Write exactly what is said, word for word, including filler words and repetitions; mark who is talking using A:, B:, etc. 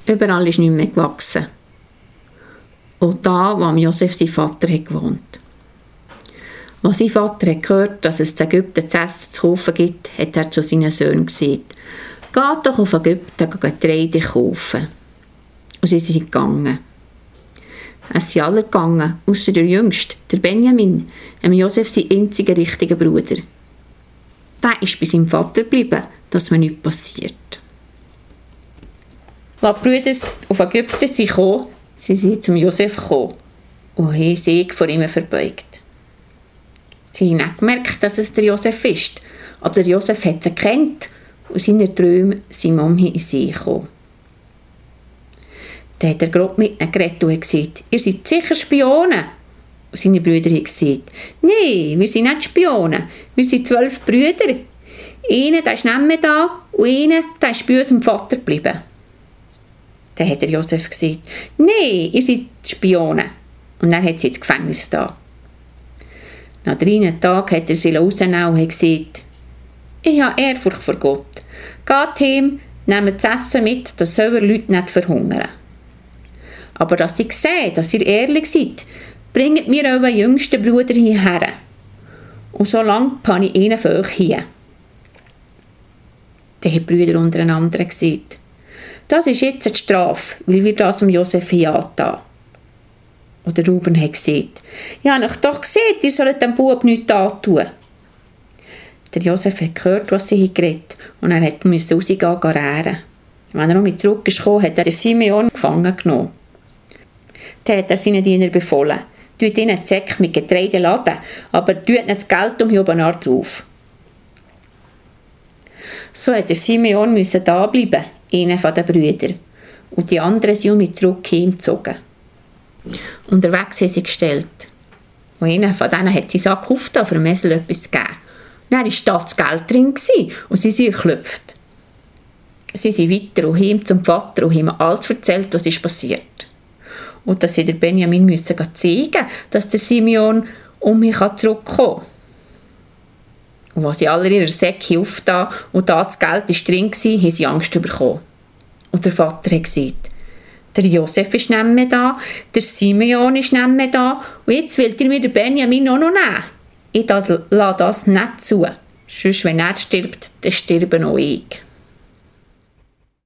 A: Überall ist nichts mehr gewachsen. Auch da, wo Josef sein Vater hat gewohnt. Als sein Vater hat gehört, dass es in Ägypten zu essen zu kaufen gibt, hat er zu seinen Söhnen gesagt: «Geht doch auf Ägypten Getreide kaufen.» Und sie sind gegangen. Es sind alle gegangen, ausser der Jüngste, der Benjamin, dem Josef sein einziger richtiger Bruder. Der ist bei seinem Vater geblieben, dass mir nichts passiert. Als die Brüder auf Ägypten sind gekommen, sind sie zum Josef gekommen und haben sich vor ihm verbeugt. Sie haben nicht gemerkt, dass es der Josef ist, aber der Josef hat sie gekannt und seine Träume sind um ihn in sie gekommen. Dann hat er gerade mit ihnen geredet und gesagt: «Ihr seid sicher Spione.» Und seine Brüder haben gesagt: «Nein, wir sind nicht Spione, wir sind zwölf Brüder. Einer der ist nicht mehr da und einer der ist bei unserem Vater geblieben.» Dann hat der Josef gesagt: «Nein, ihr seid Spione.» Und dann hat sie ins Gefängnis da. Nach drei Tagen hat er sie rausgenommen und hat gesagt: «Ich habe Ehrfurcht vor Gott. Geht heim, nehmt das Essen mit, dass eure Leute nicht verhungern. Aber dass ich sehe, dass ihr ehrlich seid, bringt mir euren jüngsten Bruder hierher. Und so lange habe ich einen von euch hier.» Dann haben die Brüder untereinander gesagt: «Das ist jetzt die Strafe, weil wir das um Josef angetan.» Und der Ruben hat gesagt: «Ich habe euch doch gesehen, ihr sollt dem Bub nichts antun.» Der Josef hat gehört, was sie geredet haben, und er musste rausgehen und rehren. Wenn er noch mit zurück ist gekommen, hat er Simeon gefangen genommen. Dann hat er seinen Diener befohlen: «Tut ihnen einen Säck mit Getreide laden, aber tut nicht das Geld um Jobanar drauf.» So hat der Simeon müssen da bleiben, einer der Brüder, und die anderen sind um ihn zurück hingezogen. Unterwegs haben sie gestellt. Und einer von denen hat seinen Sack aufgetan, um Mesel etwas zu geben. Dann war da das Geld drin und sie sind geklopft. Sie sind weiter und heim zum Vater und haben alles erzählt, was ist passiert. Und dass sie der Benjamin müssen zeigen, dass der Simeon um mich zurückkommen kann. Und als sie alle ihre Säcke aufgetan und da das Geld ist drin war, haben sie Angst bekommen. Und der Vater hat gesagt: «Der Josef ist nicht mehr da, der Simeon ist nicht mehr da und jetzt will ihr mir den Benjamin auch noch nehmen. Ich lasse das nicht zu. Sonst, wenn er stirbt, dann sterbe auch ich.»